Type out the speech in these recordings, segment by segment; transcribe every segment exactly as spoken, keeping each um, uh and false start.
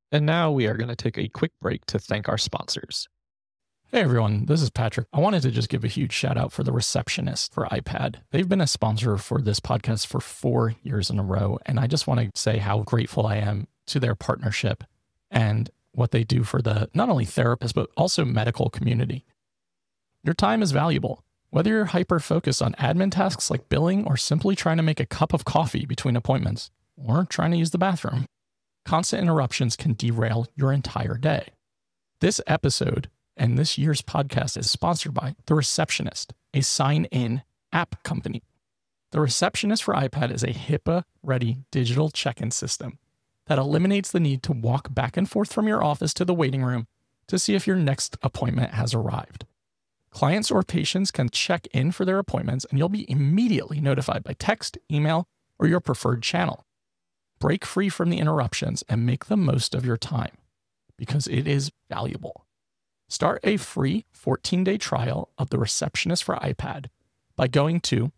And now we are going to take a quick break to thank our sponsors. Hey everyone, this is Patrick. I wanted to just give a huge shout out for The Receptionist for iPad. They've been a sponsor for this podcast for four years in a row. And I just want to say how grateful I am to their partnership and what they do for the not only therapists, but also medical community. Your time is valuable. Whether you're hyper-focused on admin tasks like billing or simply trying to make a cup of coffee between appointments or trying to use the bathroom, constant interruptions can derail your entire day. This episode and this year's podcast is sponsored by The Receptionist, a sign-in app company. The Receptionist for iPad is a HIPAA-ready digital check-in system that eliminates the need to walk back and forth from your office to the waiting room to see if your next appointment has arrived. Clients or patients can check in for their appointments and you'll be immediately notified by text, email, or your preferred channel. Break free from the interruptions and make the most of your time because it is valuable. Start a free fourteen-day trial of The Receptionist for iPad by going to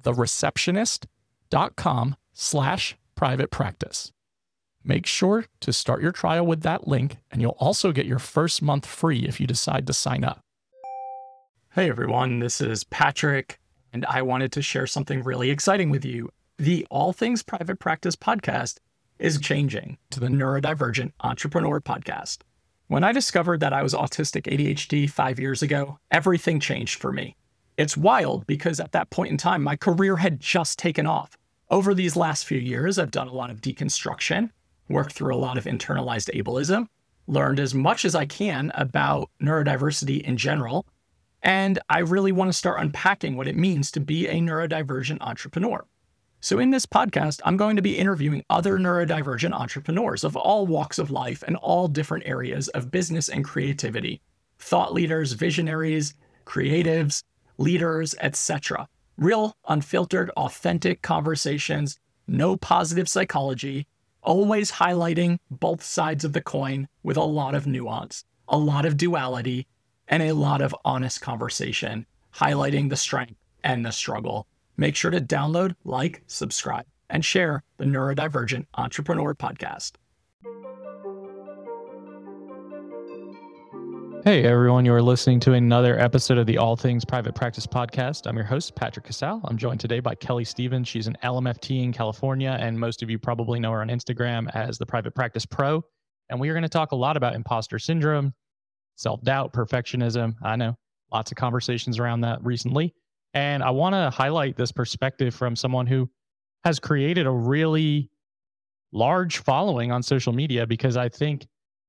thereceptionist.com slash private practice. Make sure to start your trial with that link, and you'll also get your first month free if you decide to sign up. Hey everyone, this is Patrick, and I wanted to share something really exciting with you. The All Things Private Practice podcast is changing to the Neurodivergent Entrepreneur podcast. When I discovered that I was autistic A D H D five years ago, everything changed for me. It's wild because at that point in time, my career had just taken off. Over these last few years, I've done a lot of deconstruction, worked through a lot of internalized ableism, learned as much as I can about neurodiversity in general, and I really want to start unpacking what it means to be a neurodivergent entrepreneur. So in this podcast, I'm going to be interviewing other neurodivergent entrepreneurs of all walks of life and all different areas of business and creativity. Thought leaders, visionaries, creatives, leaders, et cetera. Real, unfiltered, authentic conversations, no positive psychology, always highlighting both sides of the coin with a lot of nuance, a lot of duality, and a lot of honest conversation, highlighting the strength and the struggle. Make sure to download, like, subscribe, and share the Neurodivergent Entrepreneur podcast. Hey everyone, you are listening to another episode of the All Things Private Practice podcast. I'm your host, Patrick Casal. I'm joined today by Kelly Stevens. She's an L M F T in California, and most of you probably know her on Instagram as the Private Practice Pro. And we are going to talk a lot about imposter syndrome, self-doubt, perfectionism. I know lots of conversations around that recently. And I want to highlight this perspective from someone who has created a really large following on social media, because I think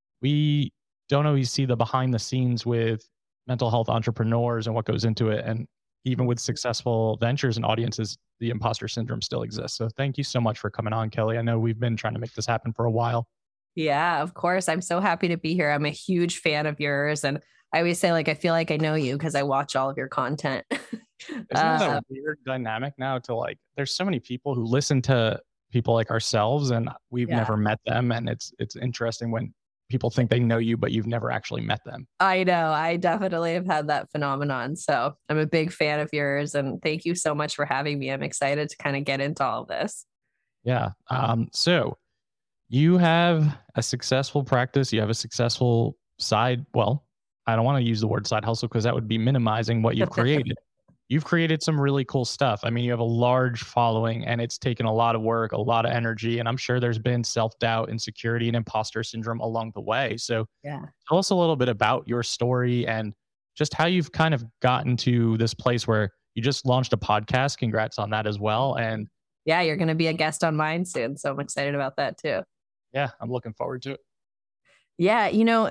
we don't always see the behind the scenes with mental health entrepreneurs and what goes into it. And even with successful ventures and audiences, the imposter syndrome still exists. So thank you so much for coming on, Kelly. I know we've been trying to make this happen for a while. Yeah, of course. I'm so happy to be here. I'm a huge fan of yours. And I always say, like, I feel like I know you because I watch all of your content. Isn't that uh, a weird dynamic now to like, there's so many people who listen to people like ourselves and we've yeah. never met them. And it's, it's interesting when people think they know you, but you've never actually met them. I know. I definitely have had that phenomenon. So I'm a big fan of yours and thank you so much for having me. I'm excited to kind of get into all of this. Yeah. Um, so you have a successful practice. You have a successful side. Well, I don't want to use the word side hustle because that would be minimizing what you've created. You've created some really cool stuff. I mean, you have a large following and it's taken a lot of work, a lot of energy. And I'm sure there's been self-doubt, insecurity, and imposter syndrome along the way. So yeah. Tell us a little bit about your story and just how you've kind of gotten to this place where you just launched a podcast. Congrats on that as well. And yeah, you're going to be a guest on mine soon. So I'm excited about that too. Yeah, I'm looking forward to it. Yeah, you know,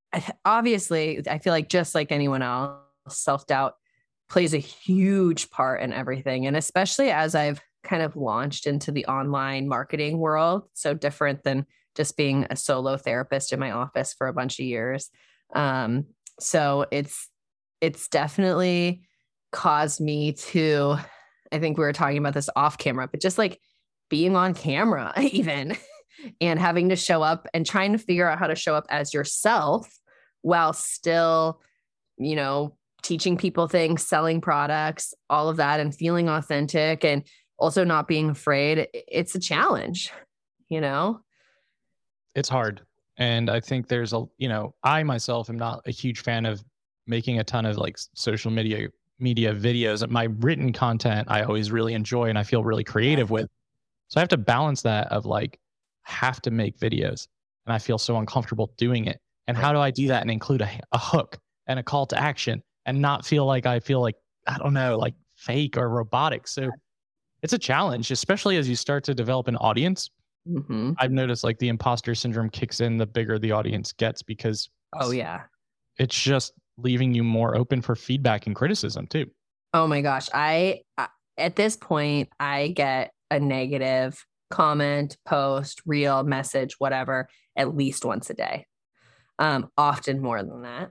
obviously, I feel like just like anyone else, self-doubt plays a huge part in everything. And especially as I've kind of launched into the online marketing world, so different than just being a solo therapist in my office for a bunch of years. Um, so it's, it's definitely caused me to, I think we were talking about this off camera, but just like being on camera even and having to show up and trying to figure out how to show up as yourself while still, you know, teaching people things, selling products, all of that, and feeling authentic and also not being afraid. It's a challenge, you know? It's hard. And I think there's a, you know, I myself am not a huge fan of making a ton of like social media media videos. My written content I always really enjoy and I feel really creative with. So I have to balance that of like, have to make videos and I feel so uncomfortable doing it. And how do I do that and include a, a hook and a call to action and not feel like I feel like, I don't know, like fake or robotic. So it's a challenge, especially as you start to develop an audience. Mm-hmm. I've noticed like the imposter syndrome kicks in the bigger the audience gets because oh yeah, it's just leaving you more open for feedback and criticism too. Oh my gosh. I, I at this point, I get a negative comment, post, reel, message, whatever, at least once a day. Um, often more than that.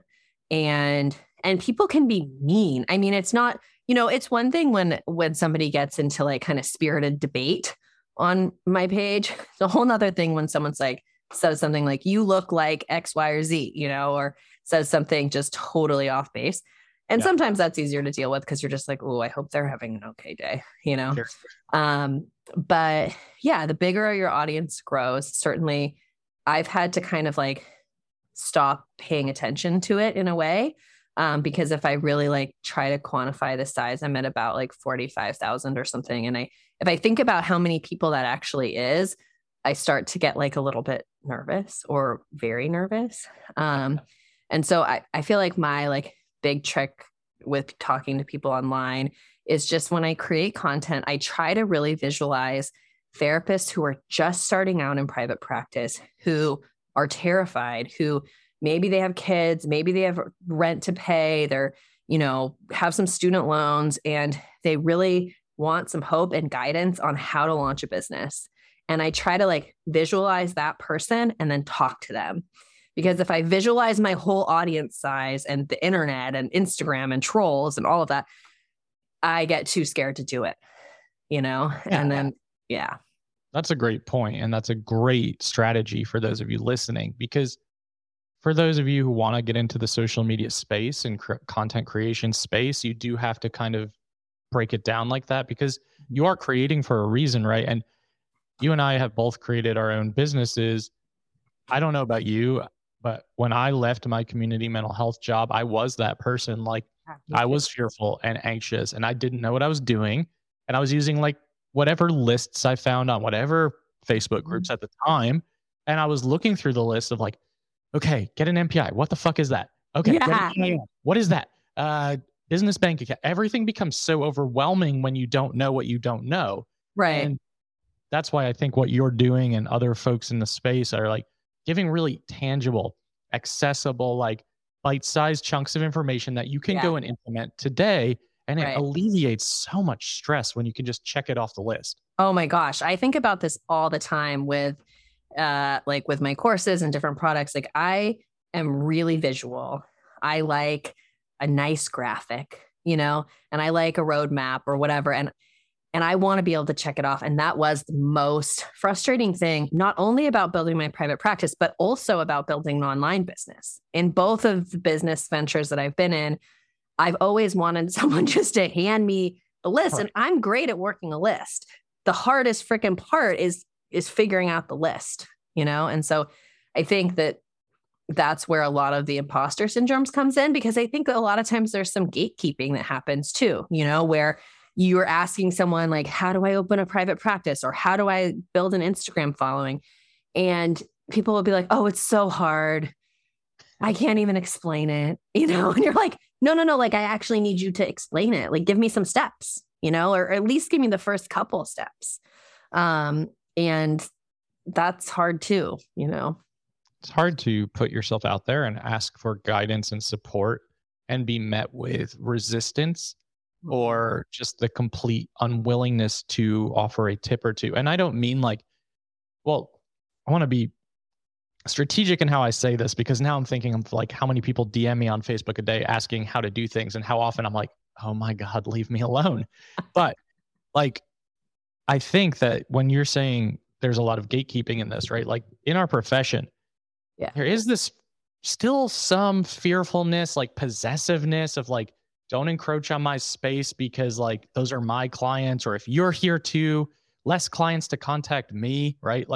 And and people can be mean. I mean, it's not, you know, it's one thing when when somebody gets into like kind of spirited debate on my page. It's a whole nother thing when someone's like says something like, you look like X, Y, or Z, you know, or says something just totally off base. And yeah. sometimes that's easier to deal with because you're just like, oh, I hope they're having an okay day, you know? Sure. Um, but yeah, the bigger your audience grows, certainly I've had to kind of like stop paying attention to it in a way. Um, because if I really like try to quantify the size, I'm at about like forty-five thousand or something. And I, if I think about how many people that actually is, I start to get like a little bit nervous or very nervous. Um, and so I, I feel like my like big trick with talking to people online is just when I create content, I try to really visualize therapists who are just starting out in private practice, who are terrified, who maybe they have kids, maybe they have rent to pay, they're, you know, have some student loans, and they really want some hope and guidance on how to launch a business. And I try to like visualize that person and then talk to them. Because if I visualize my whole audience size and the internet and Instagram and trolls and all of that, I get too scared to do it, you know? Yeah. And then, yeah. That's a great point. And that's a great strategy for those of you listening, because for those of you who want to get into the social media space and cr- content creation space, you do have to kind of break it down like that, because you are creating for a reason, right? And you and I have both created our own businesses. I don't know about you, but when I left my community mental health job, I was that person. Like I was fearful and anxious and I didn't know what I was doing. And I was using like whatever lists I found on whatever Facebook groups at the time. And I was looking through the list of like, okay, get an M P I. What the fuck is that? Okay. Yeah. What is that? Uh, business bank account. Everything becomes so overwhelming when you don't know what you don't know. Right. And that's why I think what you're doing and other folks in the space are like giving really tangible, accessible, like bite-sized chunks of information that you can yeah. go and implement today. And it right. alleviates so much stress when you can just check it off the list. Oh my gosh. I think about this all the time with uh, like with my courses and different products. Like I am really visual. I like a nice graphic, you know, and I like a roadmap or whatever. And And I want to be able to check it off. And that was the most frustrating thing, not only about building my private practice, but also about building an online business. In both of the business ventures that I've been in, I've always wanted someone just to hand me the list. And I'm great at working a list. The hardest freaking part is, is figuring out the list, you know? And so I think that that's where a lot of the imposter syndromes comes in, because I think that a lot of times there's some gatekeeping that happens too, you know, where you're asking someone like, how do I open a private practice? Or how do I build an Instagram following? And people will be like, oh, it's so hard. I can't even explain it, you know? And you're like, no, no, no. Like, I actually need you to explain it. Like, give me some steps, you know, or at least give me the first couple of steps. Um, and that's hard too, you know? It's hard to put yourself out there and ask for guidance and support and be met with resistance or just the complete unwillingness to offer a tip or two. And I don't mean like, well, I want to be strategic in how I say this, because now I'm thinking of like how many people D M me on Facebook a day asking how to do things, and how often I'm like, oh my God, leave me alone. But like, I think that when you're saying there's a lot of gatekeeping in this, right? Like in our profession, yeah, there is this still some fearfulness, like possessiveness of like, don't encroach on my space because like those are my clients, or if you're here too, less clients to contact me, right? Like right.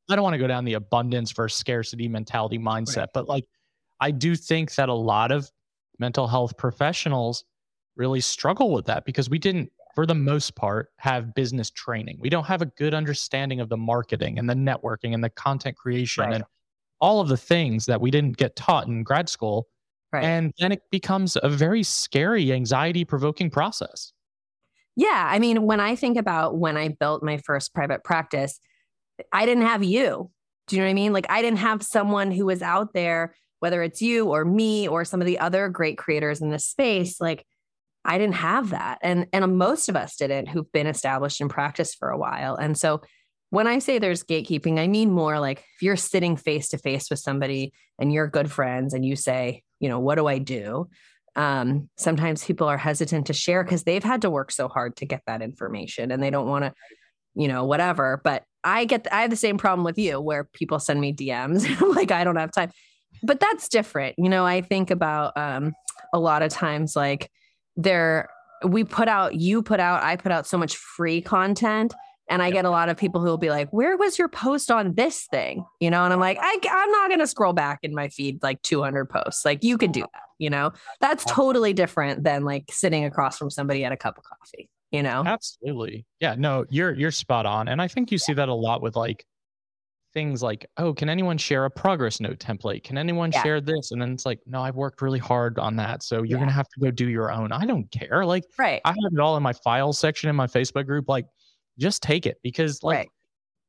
I don't want to go down the abundance versus scarcity mentality mindset, Right. but like, I do think that a lot of mental health professionals really struggle with that because we didn't, for the most part, have business training. We don't have a good understanding of the marketing and the networking and the content creation Right. and all of the things that we didn't get taught in grad school. Right. And then it becomes a very scary, anxiety provoking process. Yeah. I mean, when I think about when I built my first private practice, I didn't have you. Do you know what I mean? Like I didn't have someone who was out there, whether it's you or me or some of the other great creators in this space. Like I didn't have that. And, and most of us didn't who've been established in practice for a while. And so when I say there's gatekeeping, I mean more like if you're sitting face to face with somebody and you're good friends and you say, you know, what do I do? Um, sometimes people are hesitant to share because they've had to work so hard to get that information and they don't want to, you know, whatever. But I get, I have the same problem with you where people send me D Ms like, I don't have time, but that's different. You know, I think about um, a lot of times, like there, we put out, you put out, I put out so much free content. And I get a lot of people who will be like, where was your post on this thing? You know, and I'm like, I, I'm not going to scroll back in my feed like two hundred posts. Like you can do that, you know, that's totally different than like sitting across from somebody at a cup of coffee, you know? Absolutely. Yeah, no, you're, you're spot on. And I think you see that a lot with like things like, oh, can anyone share a progress note template? Can anyone Yeah. share this? And then it's like, no, I've worked really hard on that. So you're Yeah. going to have to go do your own. I don't care. Like Right. I have it all in my files section in my Facebook group. Like just take it because like, Right.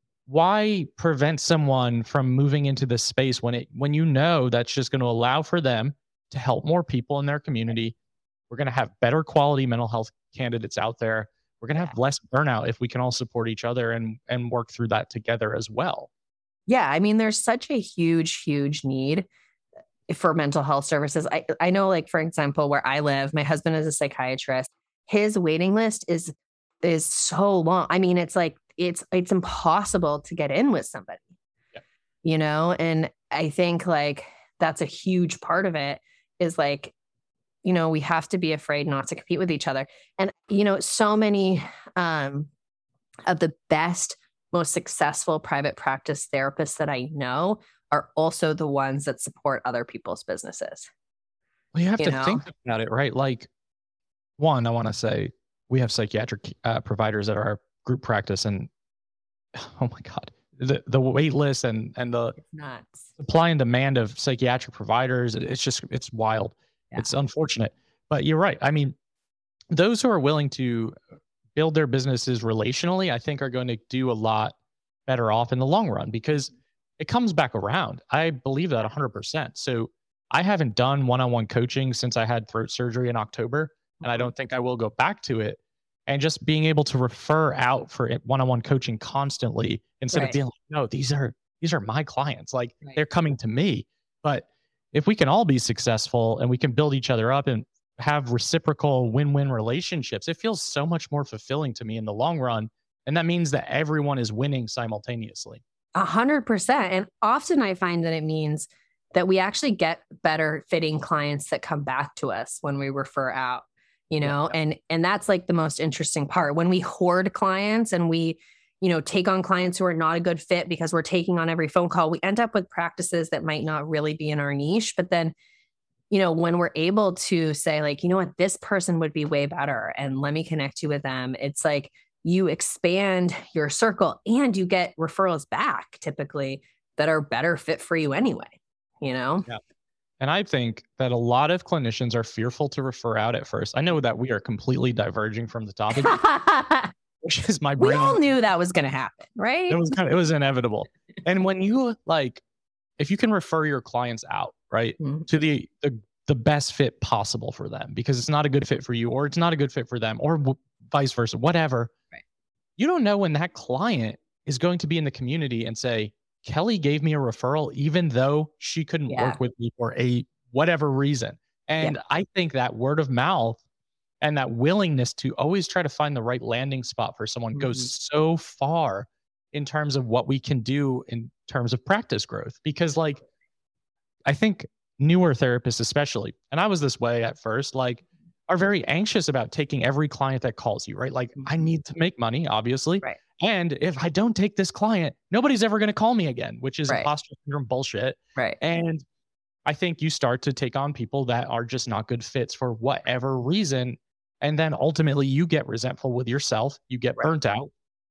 why prevent someone from moving into this space when it, when you know that's just going to allow for them to help more people in their community? We're going to have better quality mental health candidates out there. We're going to have less burnout if we can all support each other and, and work through that together as well. Yeah. I mean, there's such a huge, huge need for mental health services. I, I know, like, for example, where I live, my husband is a psychiatrist. His waiting list is, is so long. I mean, it's like, it's, it's impossible to get in with somebody, yeah. you know? And I think like, that's a huge part of it is like, you know, we have to be afraid not to compete with each other. And, you know, so many um, of the best, most successful private practice therapists that I know are also the ones that support other people's businesses. Well, you have you to know? think about it, right? Like, one, I want to say we have psychiatric uh, providers at our group practice, and oh my God, the the wait list and and the It's nuts. supply and demand of psychiatric providers, it's just, it's wild. Yeah. It's unfortunate, but you're right. I mean, those who are willing to build their businesses relationally, I think are going to do a lot better off in the long run because it comes back around. I believe that one hundred percent. So I haven't done one-on-one coaching since I had throat surgery in October, and I don't think I will go back to it. And just being able to refer out for one-on-one coaching constantly instead Right. of being like, no, these are, these are my clients. Like Right. they're coming to me. But if we can all be successful and we can build each other up and have reciprocal win-win relationships, it feels so much more fulfilling to me in the long run. And that means that everyone is winning simultaneously. A hundred percent. And often I find that it means that we actually get better fitting clients that come back to us when we refer out, you know, yeah. and, and that's like the most interesting part when we hoard clients and we, you know, take on clients who are not a good fit because we're taking on every phone call. We end up with practices that might not really be in our niche, but then, you know, when we're able to say like, you know what, this person would be way better and let me connect you with them. It's like you expand your circle and you get referrals back typically that are better fit for you anyway, you know? Yeah. And I think that a lot of clinicians are fearful to refer out at first. I know that we are completely diverging from the topic, which is my brain. We all knew that was going to happen, right? It was kind of, it was inevitable. And when you like, if you can refer your clients out, right, mm-hmm. to the, the the best fit possible for them, because it's not a good fit for you, or it's not a good fit for them, or w- vice versa, whatever. Right. You don't know when that client is going to be in the community and say, Kelly gave me a referral, even though she couldn't yeah. work with me for a whatever reason. And yeah. I think that word of mouth and that willingness to always try to find the right landing spot for someone mm-hmm. goes so far in terms of what we can do in terms of practice growth. Because like, I think newer therapists especially, and I was this way at first, like are very anxious about taking every client that calls you, right? Like I need to make money, obviously. Right. And if I don't take this client, nobody's ever going to call me again, which is Right. imposter syndrome bullshit. Right. And I think you start to take on people that are just not good fits for whatever reason. And then ultimately you get resentful with yourself, you get Right. burnt out.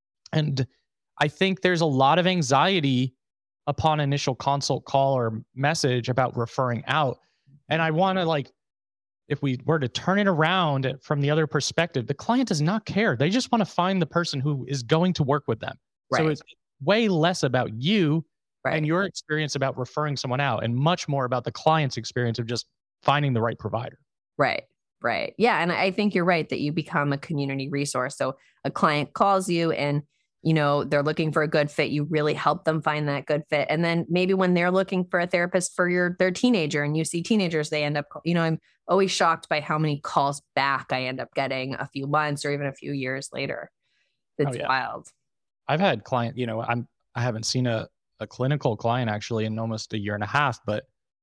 And I think there's a lot of anxiety upon initial consult call or message about referring out. And I want to like, if we were to turn it around from the other perspective, the client does not care. They just want to find the person who is going to work with them. Right. So it's way less about you Right. and your experience about referring someone out, and much more about the client's experience of just finding the right provider. Right. Right. Yeah. And I think you're right that you become a community resource. So a client calls you and, you know, they're looking for a good fit. You really help them find that good fit. And then maybe when they're looking for a therapist for your, their teenager, and you see teenagers, they end up, you know, I'm always shocked by how many calls back I end up getting a few months or even a few years later. It's Oh, yeah. wild. I've had client, you know, I'm, I haven't seen a, a clinical client actually in almost a year and a half, but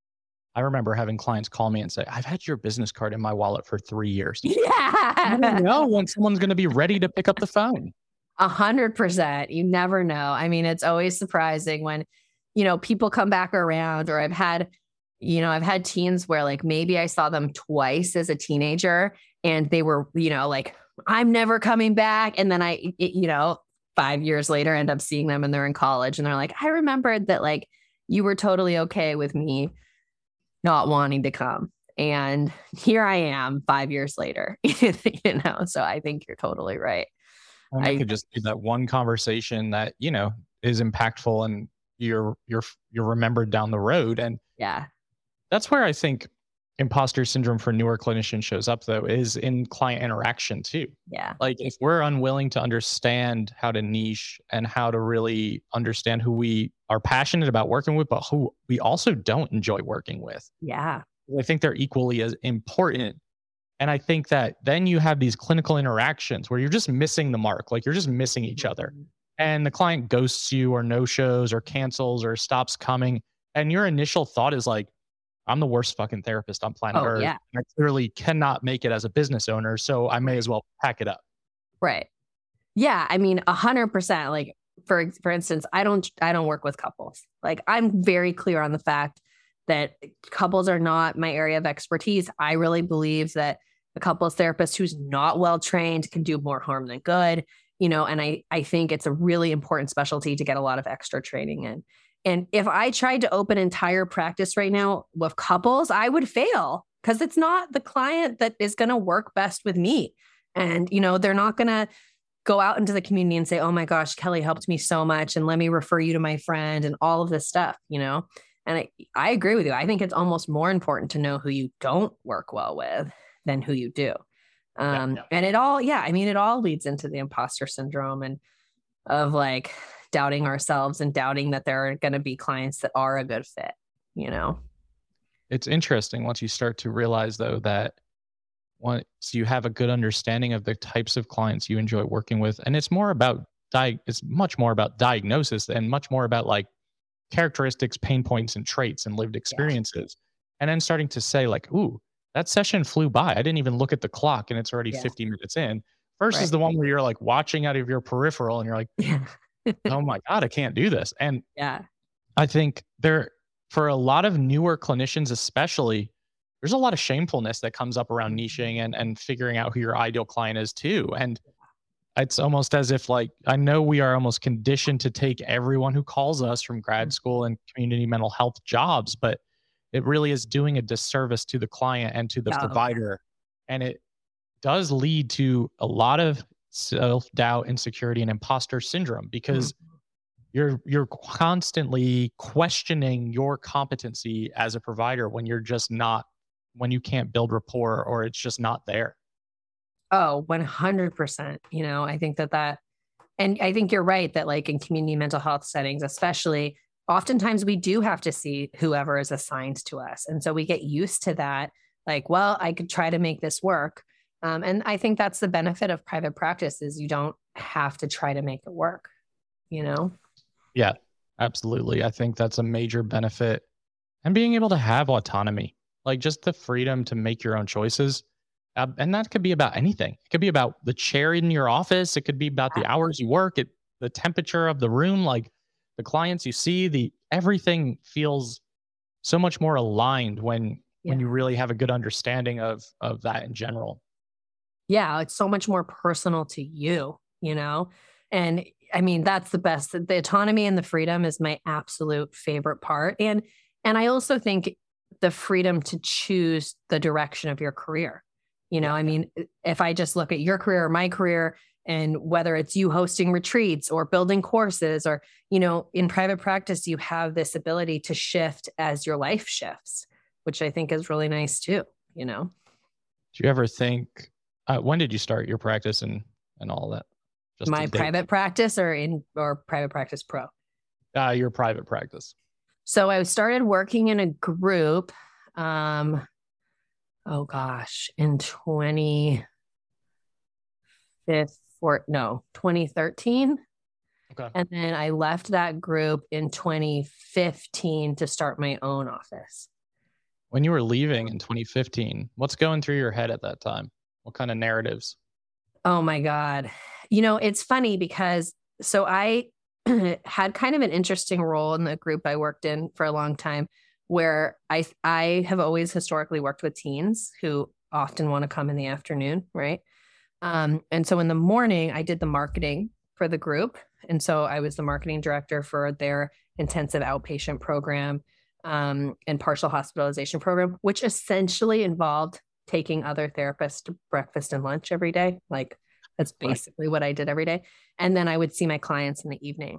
I remember having clients call me and say, I've had your business card in my wallet for three years. Yeah. I don't know when someone's going to be ready to pick up the phone. A hundred percent. You never know. I mean, it's always surprising when, you know, people come back around, or I've had, you know, I've had teens where like maybe I saw them twice as a teenager and they were, you know, like, I'm never coming back. And then I, it, you know, five years later end up seeing them and they're in college and they're like, I remembered that like you were totally okay with me not wanting to come. And here I am five years later, you know, so I think you're totally right. And I I- could just be that one conversation that, you know, is impactful and you're, you're, you're remembered down the road. And Yeah. that's where I think imposter syndrome for newer clinicians shows up, though, is in client interaction too. Yeah. Like if we're unwilling to understand how to niche and how to really understand who we are passionate about working with, but who we also don't enjoy working with, Yeah. I think they're equally as important. And I think that then you have these clinical interactions where you're just missing the mark, like you're just missing each other. And the client ghosts you or no shows or cancels or stops coming. And your initial thought is like, I'm the worst fucking therapist on planet Oh, Earth. yeah. And I clearly cannot make it as a business owner. So I may as well pack it up. Right. Yeah. I mean, a hundred percent. Like for, for instance, I don't, I don't work with couples. Like I'm very clear on the fact that couples are not my area of expertise. I really believe that a couples therapist who's not well trained can do more harm than good, you know, and I, I think it's a really important specialty to get a lot of extra training in. And if I tried to open entire practice right now with couples, I would fail because it's not the client that is going to work best with me. And, you know, they're not going to go out into the community and say, oh my gosh, Kelly helped me so much. And let me refer you to my friend and all of this stuff, you know? And I, I agree with you. I think it's almost more important to know who you don't work well with than who you do. Um, Yeah, yeah. And it all, yeah, I mean, it all leads into the imposter syndrome and of like doubting ourselves and doubting that there are going to be clients that are a good fit, you know? It's interesting once you start to realize, though, that once you have a good understanding of the types of clients you enjoy working with, and it's more about, di- it's much more about diagnosis and much more about like characteristics, pain points, and traits and lived experiences. And then starting to say like, ooh, that session flew by. I didn't even look at the clock and it's already Yeah. fifty minutes in. Versus Right. the one where you're like watching out of your peripheral and you're like, Yeah. oh my God, I can't do this. And Yeah. I think there, for a lot of newer clinicians, especially, there's a lot of shamefulness that comes up around niching and, and figuring out who your ideal client is too. And it's almost as if like, I know we are almost conditioned to take everyone who calls us from grad school and community mental health jobs, but it really is doing a disservice to the client and to the Yeah. provider. And it does lead to a lot of self-doubt, insecurity, and imposter syndrome because you're you're constantly questioning your competency as a provider when you're just not, when you can't build rapport or it's just not there. Oh, one hundred percent. You know, I think that that, and I think you're right that like in community mental health settings, especially, oftentimes we do have to see whoever is assigned to us. And so we get used to that. Like, well, I could try to make this work. Um, and I think that's the benefit of private practice is you don't have to try to make it work, you know? Yeah, absolutely. I think that's a major benefit. And being able to have autonomy, like just the freedom to make your own choices. Uh, and that could be about anything. It could be about the chair in your office. It could be about the hours you work. It, the temperature of the room, like the clients you see, the everything feels so much more aligned when when Yeah. you really have a good understanding of of that in general. Yeah, it's so much more personal to you, you know? And I mean, that's the best. The autonomy and the freedom is my absolute favorite part. And and I also think the freedom to choose the direction of your career. You know, Yeah. I mean, if I just look at your career or my career, and whether it's you hosting retreats or building courses, or, you know, in private practice, you have this ability to shift as your life shifts, which I think is really nice too, you know? Do you ever think uh, when did you start your practice and and all that? Just the My date. private practice or in or private practice pro. Uh, your private practice. So I started working in a group. Um, oh gosh, in twenty fifteen, no, twenty thirteen. Okay. And then I left that group in twenty fifteen to start my own office. When you were leaving in twenty fifteen, what's going through your head at that time? What kind of narratives? Oh my God. You know, it's funny because so I had kind of an interesting role in the group I worked in for a long time, where I I have always historically worked with teens who often want to come in the afternoon, right? Um, and so in the morning, I did the marketing for the group. And so I was the marketing director for their intensive outpatient program, um, and partial hospitalization program, which essentially involved taking other therapists to breakfast and lunch every day. Like that's Right. basically what I did every day. And then I would see my clients in the evening.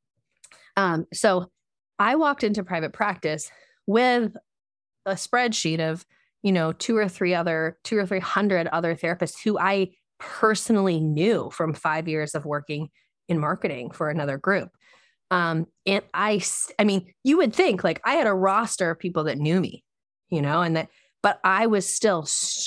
Um, so I walked into private practice with a spreadsheet of, you know, two or three other, two or three hundred other therapists who I personally knew from five years of working in marketing for another group. Um, and I, I mean, you would think like I had a roster of people that knew me, you know, and that, but I was still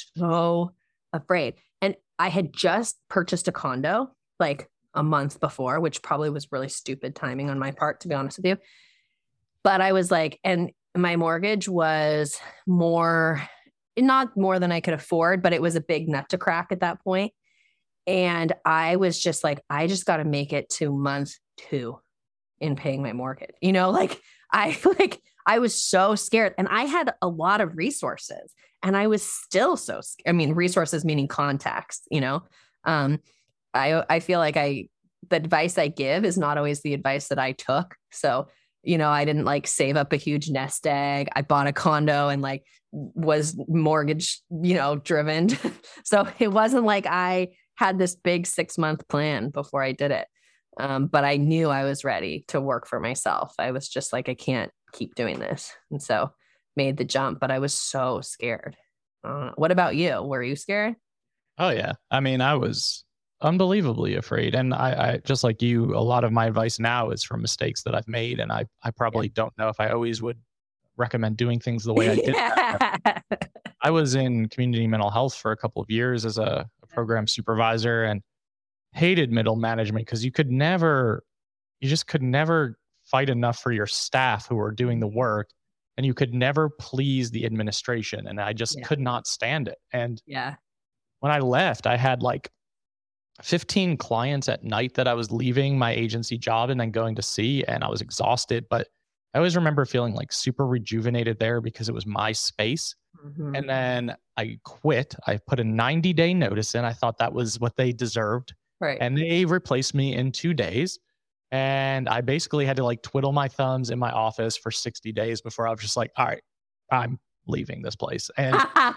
so afraid. And I had just purchased a condo like a month before, which probably was really stupid timing on my part, to be honest with you. But I was like, and my mortgage was more, not more than I could afford, but it was a big nut to crack at that point. And I was just like, I just got to make it to month two in paying my mortgage. You know, like I like I was so scared, and I had a lot of resources, and I was still so scared. I mean, resources meaning contacts, you know. Um, I I feel like I the advice I give is not always the advice that I took. So, you know, I didn't like save up a huge nest egg. I bought a condo and like was mortgage, you know, driven. So it wasn't like I had this big six month plan before I did it. Um, but I knew I was ready to work for myself. I was just like, I can't keep doing this. And so made the jump, but I was so scared. Uh, what about you? Were you scared? Oh yeah. I mean, I was unbelievably afraid. And I, I just like you, a lot of my advice now is from mistakes that I've made. And I, I probably yeah. don't know if I always would recommend doing things the way I did. Yeah. I was in community mental health for a couple of years as a, a program supervisor, and hated middle management because you could never, you just could never fight enough for your staff who were doing the work, and you could never please the administration. And I just yeah. could not stand it. And yeah, when I left, I had like fifteen clients at night that I was leaving my agency job and then going to see, and I was exhausted. But I always remember feeling like super rejuvenated there because it was my space. Mm-hmm. And then I quit. I put a ninety day notice in. I thought that was what they deserved. Right. And they replaced me in two days. And I basically had to like twiddle my thumbs in my office for sixty days before I was just like, all right, I'm leaving this place. And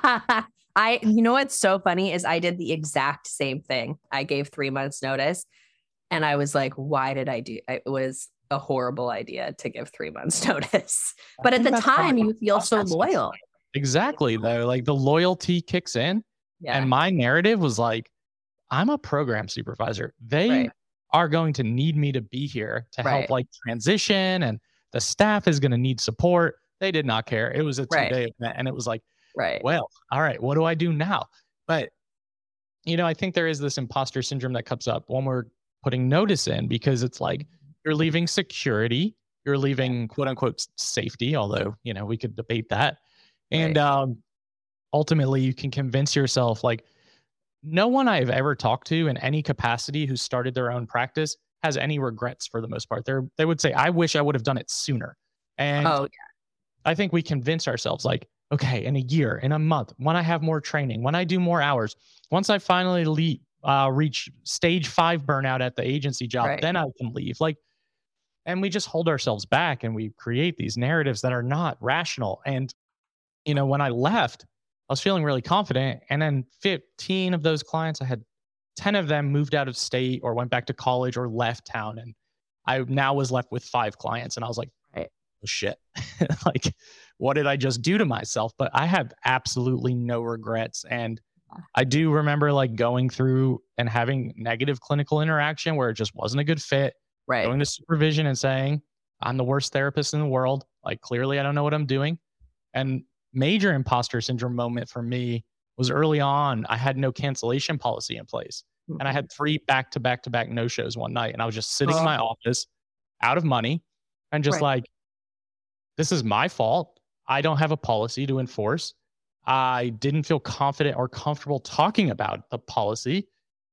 I, you know, what's so funny is I did the exact same thing. I gave three months notice, and I was like, why did I do it? Was a horrible idea to give three months notice. But at the time you feel so loyal. Exactly. Though, like the loyalty kicks in. Yeah. And my narrative was like, I'm a program supervisor. They right. are going to need me to be here to right. help like transition, and the staff is going to need support. They did not care. It was a two day right. event, and it was like, right. well, all right, what do I do now? But, you know, I think there is this imposter syndrome that comes up when we're putting notice in, because it's like, you're leaving security, you're leaving quote unquote safety, although, you know, we could debate that. And right. um, ultimately you can convince yourself, like, no one I've ever talked to in any capacity who started their own practice has any regrets for the most part. They're, they would say, I wish I would have done it sooner. And Oh, I think we convince ourselves like, okay, in a year, in a month, when I have more training, when I do more hours, once I finally leave, uh, reach stage five burnout at the agency job, right. then I can leave. Like, and we just hold ourselves back and we create these narratives that are not rational. And, you know, when I left, I was feeling really confident. And then fifteen of those clients, I had ten of them moved out of state or went back to college or left town. And I now was left with five clients. And I was like, Right. oh, shit. Like, what did I just do to myself? But I have absolutely no regrets. And I do remember like going through and having negative clinical interaction where it just wasn't a good fit. Right. Going to supervision and saying, I'm the worst therapist in the world. Like, clearly, I don't know what I'm doing. And major imposter syndrome moment for me was early on. I had no cancellation policy in place. Mm-hmm. And I had three back to back to back no shows one night. And I was just sitting oh. in my office out of money and just right. like, this is my fault. I don't have a policy to enforce. I didn't feel confident or comfortable talking about the policy.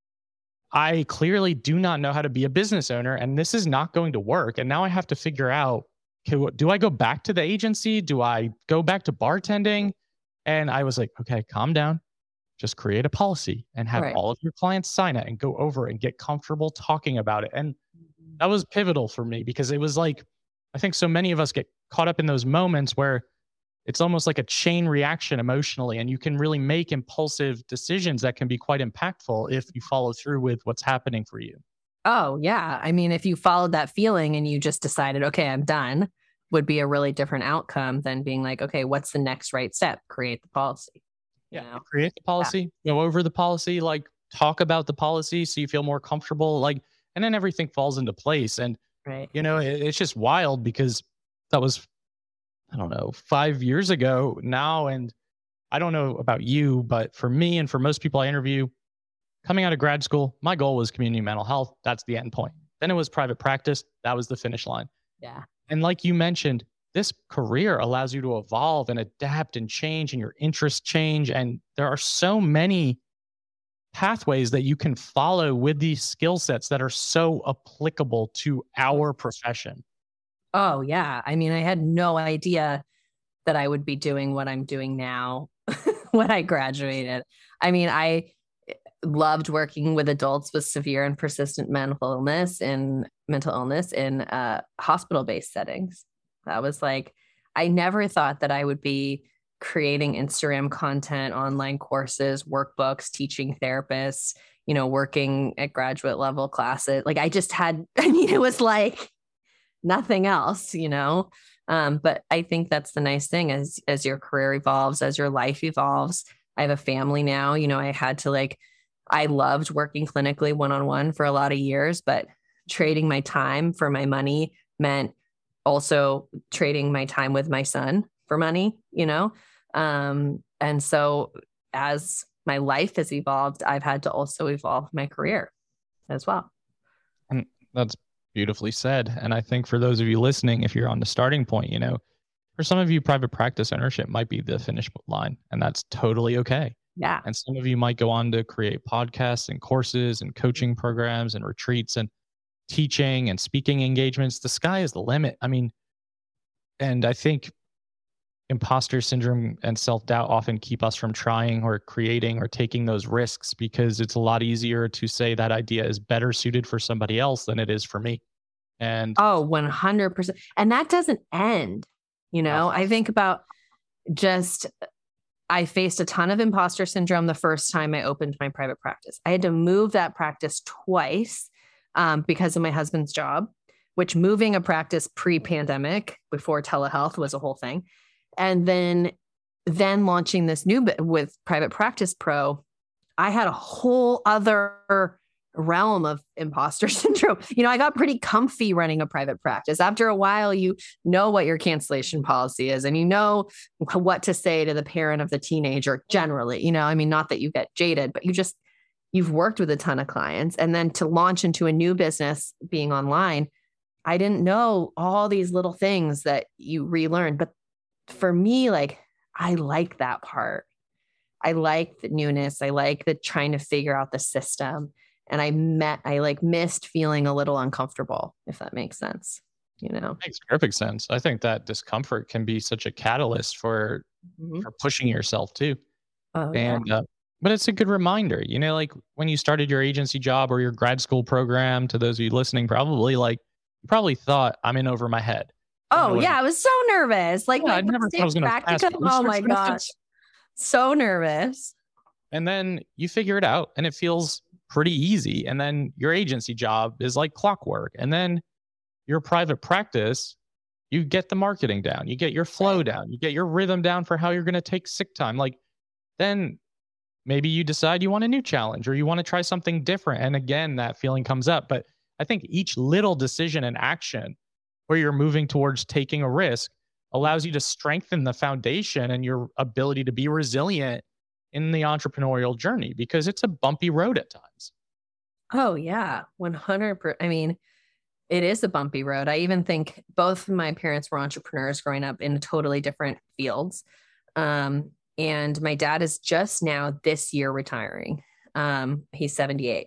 I clearly do not know how to be a business owner, and this is not going to work. And now I have to figure out, okay, do I go back to the agency? Do I go back to bartending? And I was like, okay, calm down. Just create a policy and have right. all of your clients sign it and go over and get comfortable talking about it. And that was pivotal for me because it was like, I think so many of us get caught up in those moments where it's almost like a chain reaction emotionally, and you can really make impulsive decisions that can be quite impactful if you follow through with what's happening for you. Oh, yeah. I mean, if you followed that feeling and you just decided, okay, I'm done, would be a really different outcome than being like, okay, what's the next right step? Create the policy. Yeah. You know? Create the policy, yeah. Go over the policy, like talk about the policy so you feel more comfortable, like, and then everything falls into place. And, right. you know, it, it's just wild because that was, I don't know, five years ago now. And I don't know about you, but for me and for most people I interview, coming out of grad school, my goal was community mental health. That's the end point. Then it was private practice. That was the finish line. Yeah. And like you mentioned, this career allows you to evolve and adapt and change, and your interests change. And there are so many pathways that you can follow with these skill sets that are so applicable to our profession. Oh, yeah. I mean, I had no idea that I would be doing what I'm doing now when I graduated. I mean, I loved working with adults with severe and persistent mental illness and mental illness in uh, hospital-based settings. That was like, I never thought that I would be creating Instagram content, online courses, workbooks, teaching therapists, you know, working at graduate level classes. Like I just had, I mean, it was like nothing else, you know? Um, but I think that's the nice thing as, as your career evolves, as your life evolves. I have a family now, you know, I had to like, I loved working clinically one-on-one for a lot of years, but trading my time for my money meant also trading my time with my son for money, you know? Um, and so as my life has evolved, I've had to also evolve my career as well. And that's beautifully said. And I think for those of you listening, if you're on the starting point, you know, for some of you, private practice ownership might be the finish line, and that's totally okay. Yeah. And some of you might go on to create podcasts and courses and coaching programs and retreats and teaching and speaking engagements. The sky is the limit. I mean, and I think imposter syndrome and self-doubt often keep us from trying or creating or taking those risks because it's a lot easier to say that idea is better suited for somebody else than it is for me. And oh, one hundred percent. And that doesn't end. You know, I think about just, I faced a ton of imposter syndrome the first time I opened my private practice. I had to move that practice twice um, because of my husband's job, which moving a practice pre-pandemic before telehealth was a whole thing. And then, then launching this new bit with Private Practice Pro, I had a whole other realm of imposter syndrome. You know, I got pretty comfy running a private practice. After a while, you know what your cancellation policy is and you know what to say to the parent of the teenager generally, you know, I mean, not that you get jaded, but you just, you've worked with a ton of clients. And then to launch into a new business being online, I didn't know all these little things that you relearn. But for me, like, I like that part. I like the newness. I like the trying to figure out the system. And I met, I like missed feeling a little uncomfortable, if that makes sense, you know? Makes perfect sense. I think that discomfort can be such a catalyst for Mhm. for pushing yourself too. Oh, yeah. And uh, but it's a good reminder, you know, like when you started your agency job or your grad school program, to those of you listening, probably like you probably thought I'm in over my head. I don't know Oh, what. yeah. I was so nervous. Like Yeah, my I never first thought I day was going to pass practicum. Oh research my gosh. methods. So nervous. And then you figure it out and it feels pretty easy. And then your agency job is like clockwork. And then your private practice, you get the marketing down, you get your flow Right. down, you get your rhythm down for how you're going to take sick time. Like then maybe you decide you want a new challenge or you want to try something different. And again, that feeling comes up. But I think each little decision and action where you're moving towards taking a risk allows you to strengthen the foundation and your ability to be resilient in the entrepreneurial journey because it's a bumpy road at times. Oh, yeah. one hundred percent. I mean, it is a bumpy road. I even think both of my parents were entrepreneurs growing up in totally different fields. Um, and my dad is just now this year retiring. Um, he's seventy-eight.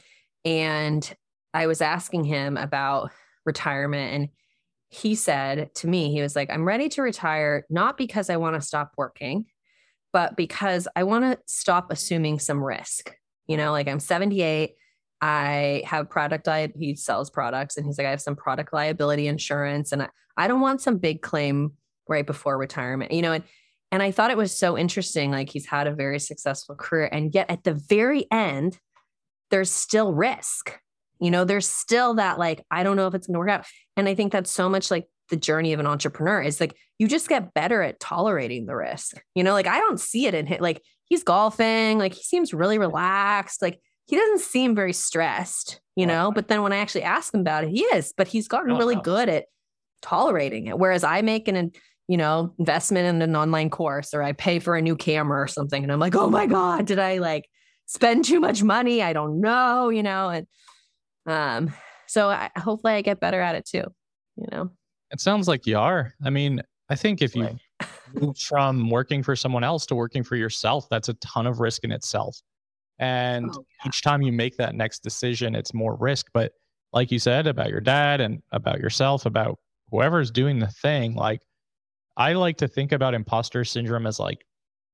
And I was asking him about retirement, and he said to me, he was like, I'm ready to retire, not because I want to stop working, but because I want to stop assuming some risk. You know, like I'm seventy-eight. I have product, I, he sells products, and he's like, I have some product liability insurance, and I, I don't want some big claim right before retirement, you know, and, and I thought it was so interesting. Like he's had a very successful career, and yet at the very end, there's still risk. You know, there's still that, like, I don't know if it's going to work out. And I think that's so much like the journey of an entrepreneur is like, you just get better at tolerating the risk. You know, like I don't see it in him. Like he's golfing, like he seems really relaxed. Like he doesn't seem very stressed, you know, but then when I actually ask him about it, he is, but he's gotten really good at tolerating it. Whereas I make an, you know, investment in an online course, or I pay for a new camera or something, and I'm like, oh my God, did I like spend too much money? I don't know, you know, and um, so I, hopefully I get better at it too, you know. It sounds like you are. I mean, I think if you move from working for someone else to working for yourself, that's a ton of risk in itself. And Oh, yeah. each time you make that next decision, it's more risk. But like you said about your dad and about yourself, about whoever's doing the thing, like I like to think about imposter syndrome as like,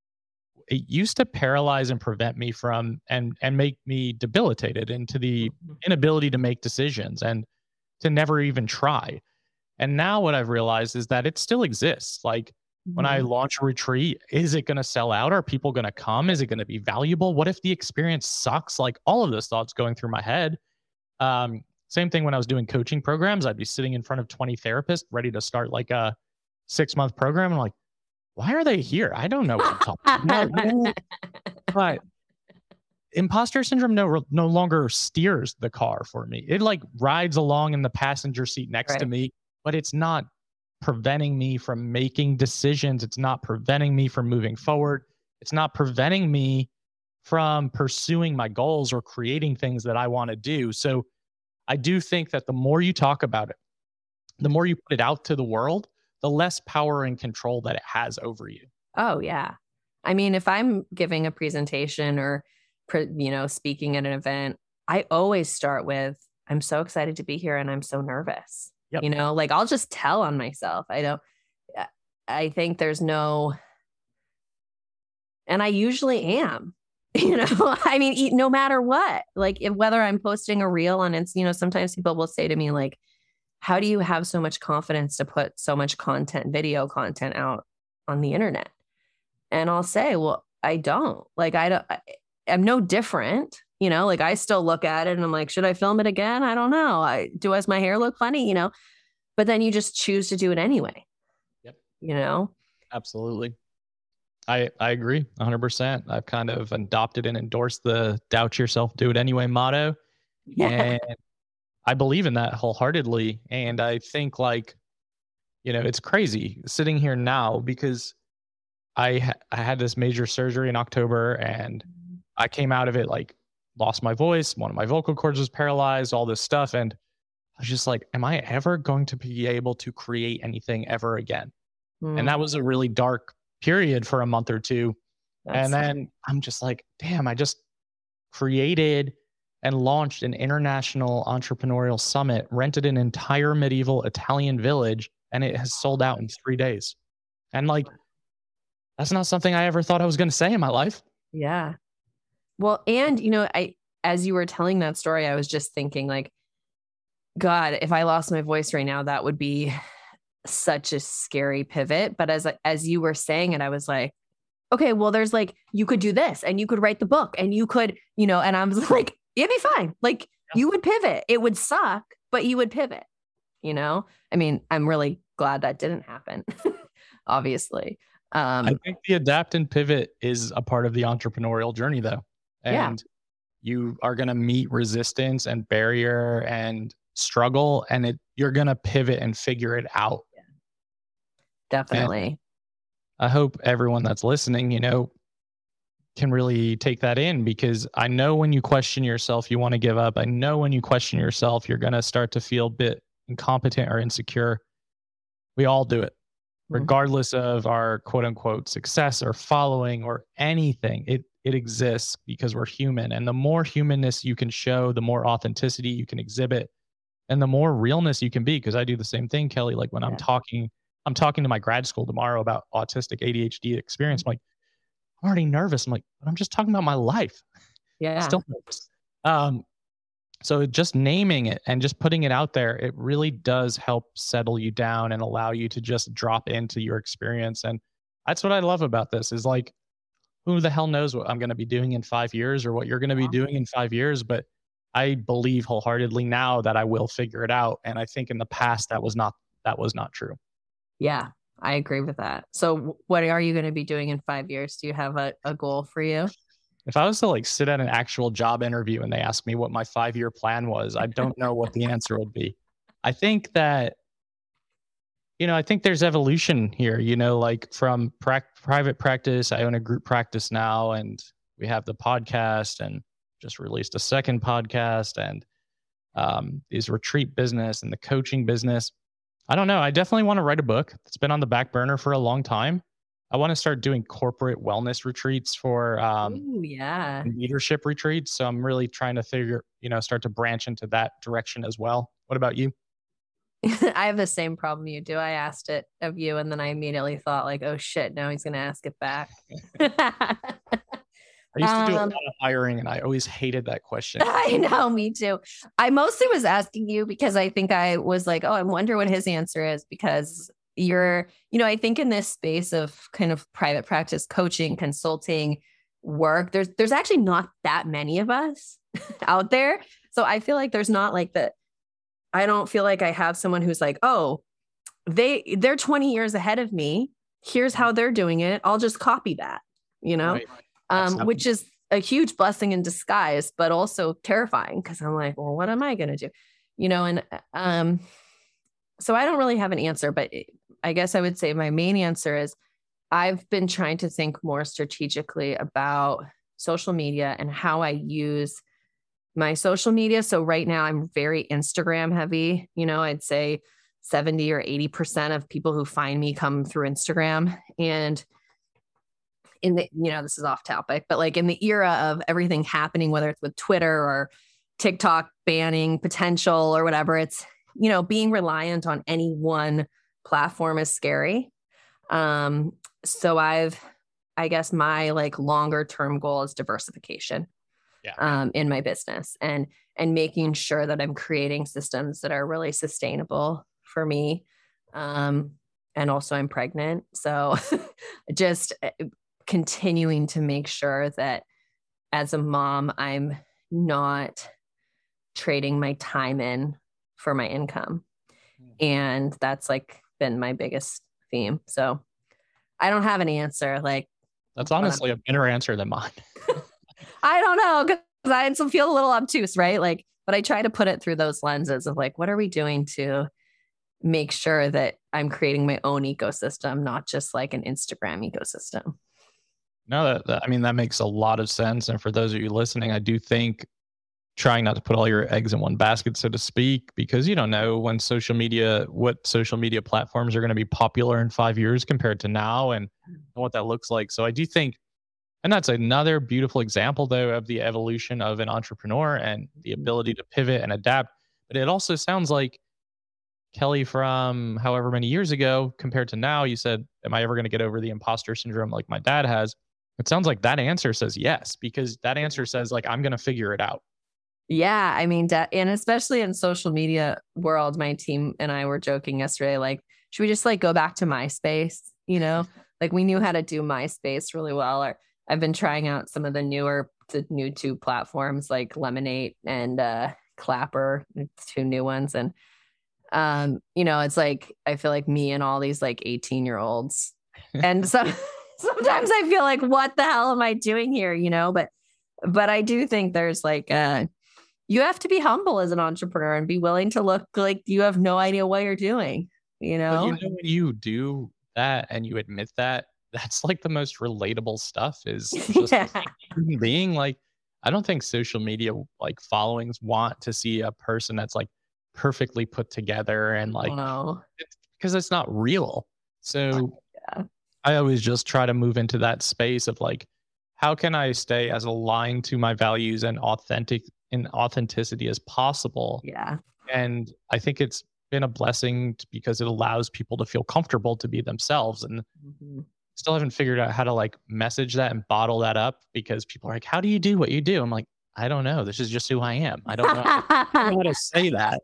it used to paralyze and prevent me from and and make me debilitated into the inability to make decisions and to never even try. And now what I've realized is that it still exists. Like when I Mhm. launch a retreat, is it going to sell out? Are people going to come? Is it going to be valuable? What if the experience sucks? Like all of those thoughts going through my head. Um, same thing when I was doing coaching programs. I'd be sitting in front of twenty therapists ready to start like a six month program. I'm like, why are they here? I don't know what I'm talking about. But imposter syndrome no, no longer steers the car for me. It like rides along in the passenger seat next to Right. me, but it's not preventing me from making decisions. It's not preventing me from moving forward. It's not preventing me from pursuing my goals or creating things that I want to do. So I do think that the more you talk about it, the more you put it out to the world, the less power and control that it has over you. Oh, yeah. I mean, if I'm giving a presentation or, pre- you know, speaking at an event, I always start with, I'm so excited to be here and I'm so nervous. Yep. You know, like I'll just tell on myself. I don't, I- I think there's no, and I usually am, you know, I mean, e- no matter what, like if, whether I'm posting a reel on Insta, you know, sometimes people will say to me, like, how do you have so much confidence to put so much content, video content out on the internet? And I'll say, well, I don't like, I don't, I, I'm no different, you know, like I still look at it and I'm like, should I film it again? I don't know. I do, as my hair look funny, you know, but then you just choose to do it anyway. Yep. You know? Absolutely. I, I agree one hundred percent. I've kind of adopted and endorsed the doubt yourself, do it anyway motto. Yeah. And I believe in that wholeheartedly. And I think like, you know, it's crazy sitting here now because I, ha- I had this major surgery in October and I came out of it like lost my voice. One of my vocal cords was paralyzed, all this stuff. And I was just like, am I ever going to be able to create anything ever again? Mm, And that was a really dark period for a month or two. that's- And then I'm just like, damn, I just created and launched an international entrepreneurial summit, rented an entire medieval Italian village, and it has sold out in three days. And like, that's not something I ever thought I was going to say in my life. Yeah. Well, and you know, I, as you were telling that story, I was just thinking like, God, if I lost my voice right now, that would be such a scary pivot. But as, as you were saying it, I was like, okay, well, there's like, you could do this and you could write the book and you could, you know, and I was like, it'd be fine. Like yeah. You would pivot. It would suck, but you would pivot, you know? I mean, I'm really glad that didn't happen, obviously. Um, I think the adapt and pivot is a part of the entrepreneurial journey though. And yeah. you are going to meet resistance and barrier and struggle, and it, you're going to pivot and figure it out. Yeah. Definitely. And I hope everyone that's listening, you know, can really take that in, because I know when you question yourself, you want to give up. I know when you question yourself, you're going to start to feel a bit incompetent or insecure. We all do it, mm-hmm. regardless of our quote unquote success or following or anything. It it exists because we're human. And the more humanness you can show, the more authenticity you can exhibit, and the more realness you can be. Because I do the same thing, Kelly. Like when yeah. I'm talking, I'm talking to my grad school tomorrow about autistic A D H D experience. I'm like, I'm already nervous. I'm like, but I'm just talking about my life. Yeah. Still nervous. Um, so just naming it and just putting it out there, it really does help settle you down and allow you to just drop into your experience. And that's what I love about this is like, who the hell knows what I'm going to be doing in five years or what you're going to be doing in five years. But I believe wholeheartedly now that I will figure it out. And I think in the past that was not, that was not true. Yeah, I agree with that. So what are you going to be doing in five years? Do you have a, a goal for you? If I was to like sit at an actual job interview and they asked me what my five-year plan was, I don't know what the answer would be. I think that, you know, I think there's evolution here, you know, like from pra- private practice, I own a group practice now, and we have the podcast and just released a second podcast, and um, these retreat business and the coaching business. I don't know. I definitely want to write a book. It's been on the back burner for a long time. I want to start doing corporate wellness retreats for um, Ooh, yeah. leadership retreats. So I'm really trying to figure, you know, start to branch into that direction as well. What about you? I have the same problem you do. I asked it of you, and then I immediately thought like, oh shit, now he's going to ask it back. I used to do um, a lot of hiring, and I always hated that question. I know, me too. I mostly was asking you because I think I was like, oh, I wonder what his answer is, because you're, you know, I think in this space of kind of private practice coaching, consulting work, there's, there's actually not that many of us out there. So I feel like there's not like the, I don't feel like I have someone who's like, oh, they, they're twenty years ahead of me. Here's how they're doing it. I'll just copy that, you know, right. um, which is a huge blessing in disguise, but also terrifying, because I'm like, well, what am I going to do? You know, and um, so I don't really have an answer, but I guess I would say my main answer is I've been trying to think more strategically about social media and how I use my social media. So right now I'm very Instagram heavy. You know, I'd say seventy or eighty percent of people who find me come through Instagram. And in the, you know, this is off topic, but like in the era of everything happening, whether it's with Twitter or TikTok banning potential or whatever, it's, you know, being reliant on any one platform is scary. Um, so I've, I guess my like longer term goal is diversification. Yeah. Um, in my business, and, and making sure that I'm creating systems that are really sustainable for me. Um, and also I'm pregnant. So just continuing to make sure that as a mom, I'm not trading my time in for my income. And that's like been my biggest theme. So I don't have an answer. Like that's honestly a better answer than mine. I don't know, because I feel a little obtuse, right? Like, but I try to put it through those lenses of like, what are we doing to make sure that I'm creating my own ecosystem, not just like an Instagram ecosystem? No, that, that, I mean, that makes a lot of sense. And for those of you listening, I do think trying not to put all your eggs in one basket, so to speak, because you don't know when social media, what social media platforms are going to be popular in five years compared to now, and what that looks like. So I do think And that's another beautiful example, though, of the evolution of an entrepreneur and the ability to pivot and adapt. But it also sounds like Kelly from however many years ago compared to now, you said, am I ever going to get over the imposter syndrome like my dad has? It sounds like that answer says yes, because that answer says like, I'm going to figure it out. Yeah. I mean, de- and especially in social media world, my team and I were joking yesterday, like, should we just like go back to MySpace? You know, like we knew how to do MySpace really well. Or I've been trying out some of the newer, the new two platforms like Lemonade and uh, Clapper, two new ones. And, um, you know, it's like, I feel like me and all these like eighteen year olds. And so sometimes I feel like, what the hell am I doing here? You know, but, but I do think there's like, uh, you have to be humble as an entrepreneur and be willing to look like you have no idea what you're doing, you know? But you know, when you do that and you admit that, that's like the most relatable stuff is just Yeah. being like, I don't think social media like followings want to see a person that's like perfectly put together and like, No. it's, because it's not real. So Yeah. I always just try to move into that space of like, how can I stay as aligned to my values and authentic in authenticity as possible? Yeah. And I think it's been a blessing t- because it allows people to feel comfortable to be themselves. And Mhm. still haven't figured out how to like message that and bottle that up because people are like, how do you do what you do? I'm like, I don't know. This is just who I am. I don't know, I don't know how to say that.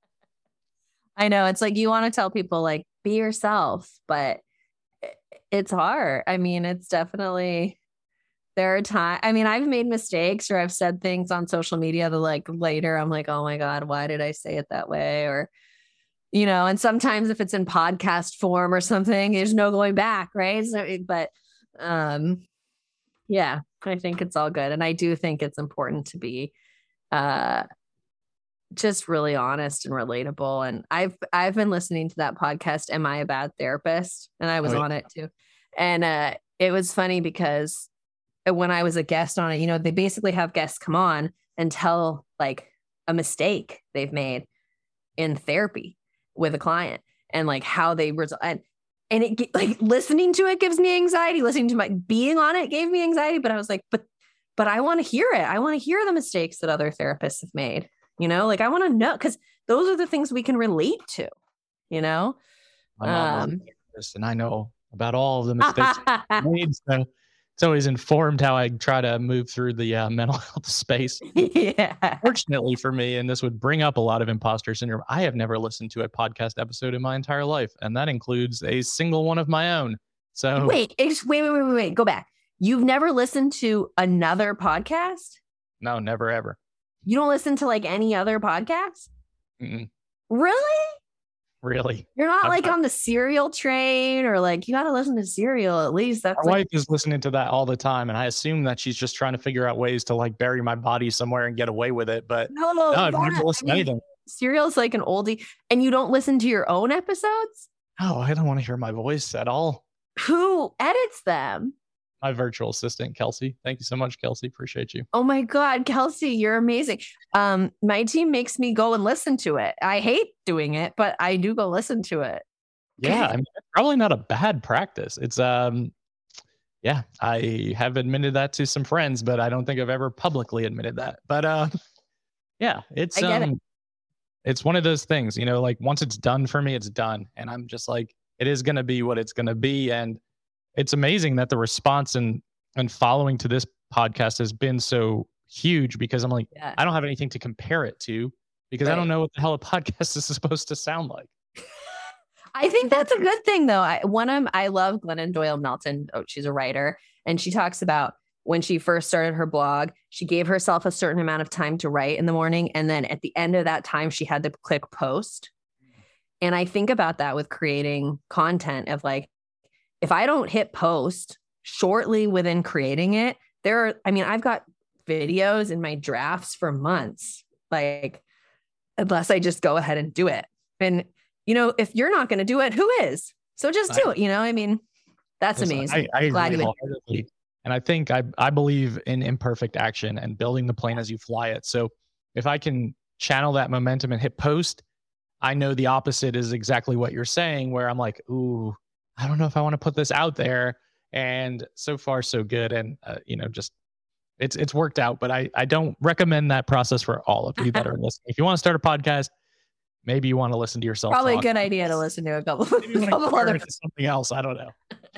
I know. It's like you want to tell people like be yourself, but i- it's hard. I mean, it's definitely there are times. I mean, I've made mistakes or I've said things on social media that like later I'm like, oh my God, why did I say it that way? Or, you know, and sometimes if it's in podcast form or something, there's no going back, right? So, it- but um, yeah, I think it's all good. And I do think it's important to be uh just really honest and relatable. And I've I've been listening to that podcast, Am I a Bad Therapist? And I was Oh, yeah. on it too. And uh it was funny because when I was a guest on it, you know, they basically have guests come on and tell like a mistake they've made in therapy with a client and like how they result. And, and it gi- like listening to it gives me anxiety. Listening to my being on it gave me anxiety. But I was like, but but I want to hear it. I want to hear the mistakes that other therapists have made. You know, like I want to know because those are the things we can relate to. You know, My mom was a um, therapist and I know about all of the mistakes I made. So it's always informed how I try to move through the uh, mental health space. yeah. Fortunately for me, and this would bring up a lot of imposter syndrome, I have never listened to a podcast episode in my entire life, and that includes a single one of my own. So Wait, it's, wait, wait, wait, wait, wait. Go back. You've never listened to another podcast? no, never ever. You don't listen to like any other podcast? Mm-mm, Really? really. You're not I've- like on the Serial train or like you got to listen to Serial at least. That's My like, wife is listening to that all the time, and I assume that she's just trying to figure out ways to like bury my body somewhere and get away with it. But no, no, no, I've Lana, never I listened to mean, anything. Serial's like an oldie, and you don't listen to your own episodes? No, I don't want to hear my voice at all. Who edits them? My virtual assistant, Kelsey. Thank you so much, Kelsey. Appreciate you. Oh my God, Kelsey, you're amazing. Um, my team makes me go and listen to it. I hate doing it, but I do go listen to it. Yeah, I mean, it's probably not a bad practice. It's um, yeah, I have admitted that to some friends, but I don't think I've ever publicly admitted that. But uh, yeah, it's I get it. um, it's one of those things, you know, like once it's done for me, it's done, and I'm just like, it is gonna be what it's gonna be, and it's amazing that the response and and following to this podcast has been so huge because I'm like, Yeah. I don't have anything to compare it to because I Right. don't know what the hell a podcast is supposed to sound like. I think that's a good thing, though. I one of I love Glennon Doyle Melton. Oh, she's a writer, and she talks about when she first started her blog, she gave herself a certain amount of time to write in the morning, and then at the end of that time, she had to click post. And I think about that with creating content of like, if I don't hit post shortly within creating it, there are. I mean, I've got videos in my drafts for months, like unless I just go ahead and do it. And you know, if you're not going to do it, who is? So just do I- it. You know, I mean, that's Listen, amazing. I, I Glad agree you would- wholeheartedly. And I think I, I believe in imperfect action and building the plane as you fly it. So if I can channel that momentum and hit post, I know the opposite is exactly what you're saying, where I'm like, ooh, I don't know if I want to put this out there. And so far, so good. And, uh, you know, just it's it's worked out. But I, I don't recommend that process for all of you that are listening. If you want to start a podcast, maybe you want to listen to yourself. Probably talk. a good idea to listen to a couple, Maybe you couple want to other. to something else. I don't know.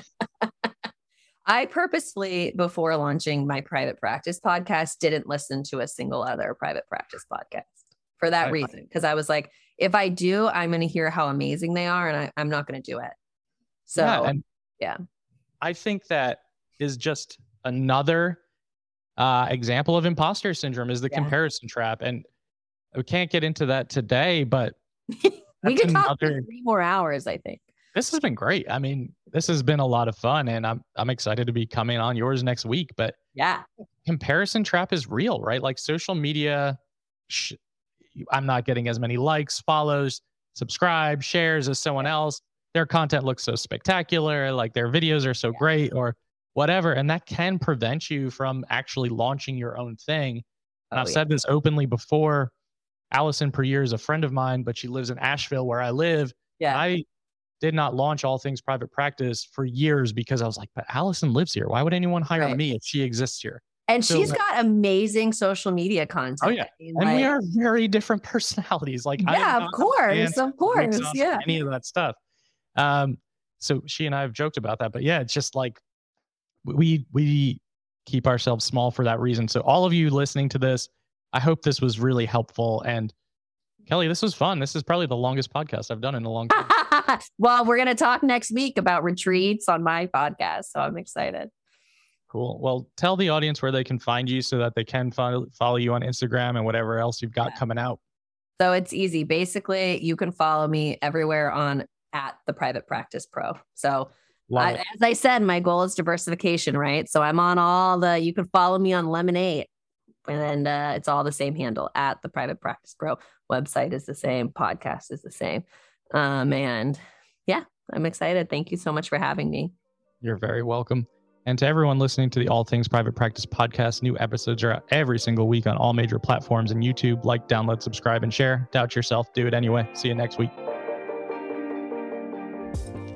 I purposely, before launching my private practice podcast, didn't listen to a single other private practice podcast for that I- reason. Because I was like, if I do, I'm going to hear how amazing they are, and I, I'm not going to do it. So, yeah, and yeah. I think that is just another uh, example of imposter syndrome is the Yeah. comparison trap. And we can't get into that today, but we that's could talk for another- three more hours, I think. this has been great. I mean, this has been a lot of fun, and I'm I'm excited to be coming on yours next week. But Yeah. comparison trap is real, right? Like social media, sh- I'm not getting as many likes, follows, subscribe, shares as someone else. Their content looks so spectacular, like their videos are so Yeah. great, or whatever, and that can prevent you from actually launching your own thing. And Oh, I've yeah. said this openly before. Allison Perrier is a friend of mine, but she lives in Asheville, where I live. Yeah. I did not launch All Things Private Practice for years because I was like, but Allison lives here. Why would anyone hire Right. me if she exists here? And So, she's like- got amazing social media content. Oh, yeah. I mean, And we like- are very different personalities. Like, I am yeah, of not a fan course. Of Rick's course. on Yeah. any of that stuff. Um, so she and I have joked about that, but yeah, it's just like we we keep ourselves small for that reason. So all of you listening to this, I hope this was really helpful. And Kelly, this was fun. This is probably the longest podcast I've done in a long time. Well, we're going to talk next week about retreats on my podcast. So I'm excited. Cool. Well, tell the audience where they can find you so that they can follow, follow you on Instagram and whatever else you've got Yeah. coming out. So it's easy. Basically, you can follow me everywhere on at the Private Practice Pro. So Love I, it. as I said, my goal is diversification, right? So I'm on all the, you can follow me on Lemonade, and uh, it's all the same handle at the Private Practice Pro. Website is the same. Podcast is the same. Um, and yeah, I'm excited. Thank you so much for having me. You're very welcome. And to everyone listening to the All Things Private Practice podcast, new episodes are out every single week on all major platforms and YouTube. Like, download, subscribe, and share. Doubt yourself. Do it anyway. See you next week.